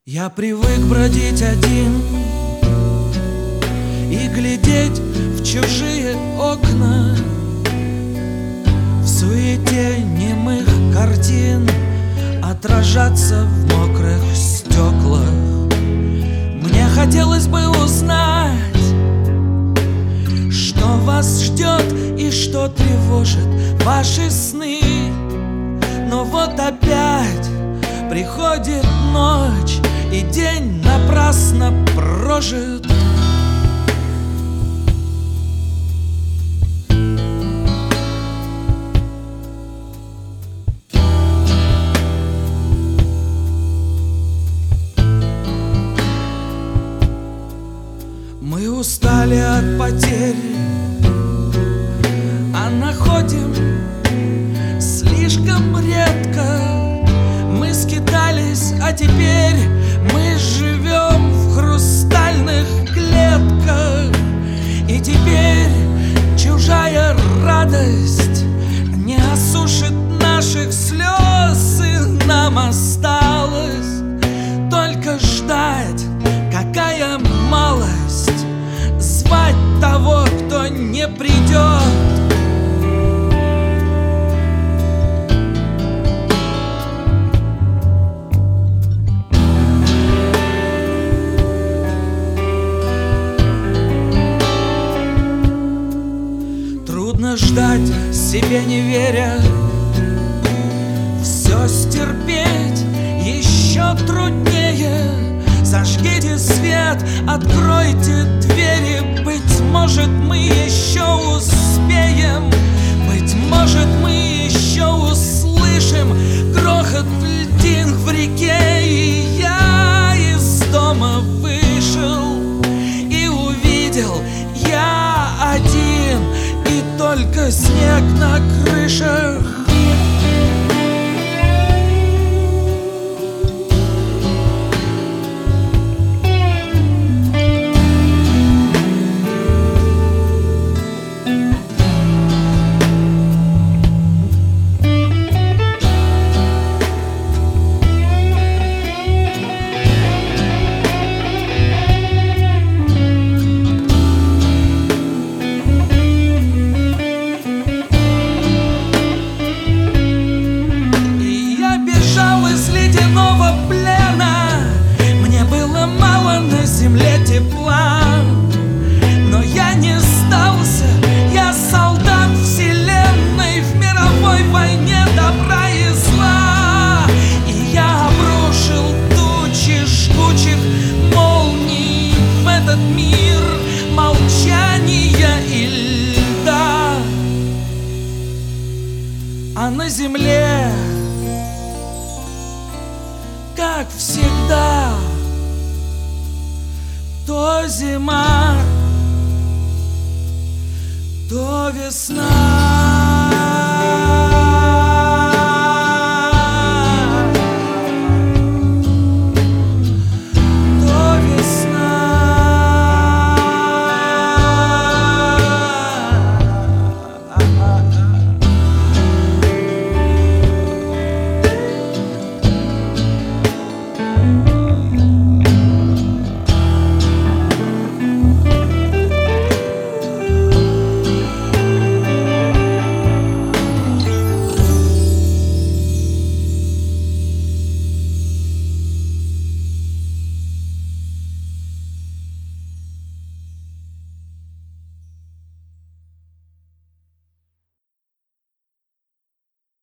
Я привык бродить один и глядеть в чужие окна, в суете немых картин отражаться в мокрых стеклах. Мне хотелось бы узнать, что вас ждет и что тревожит ваши сны. Но вот опять приходит ночь, и день напрасно прожит. Мы устали от потерь, а находим слишком редко. Мы скитались, а теперь мы живем в хрустальных клетках. И теперь чужая радость не осушит наших слез, и нам осталось только ждать. Какая малость звать того, кто не придет. Трудно ждать, себе не веря, все стерпеть еще труднее. Зажгите свет, откройте двери. Быть может, мы еще успеем. Быть может, мы еще услышим грохот льдин в реке. И я из дома вышел и увидел я один, и только снег на крышах. Тепла, но я не сдался, я солдат вселенной в мировой войне добра и зла. И я обрушил тучи жгучих молний в этот мир молчания и льда. А на земле, как всегда, то зима, то весна.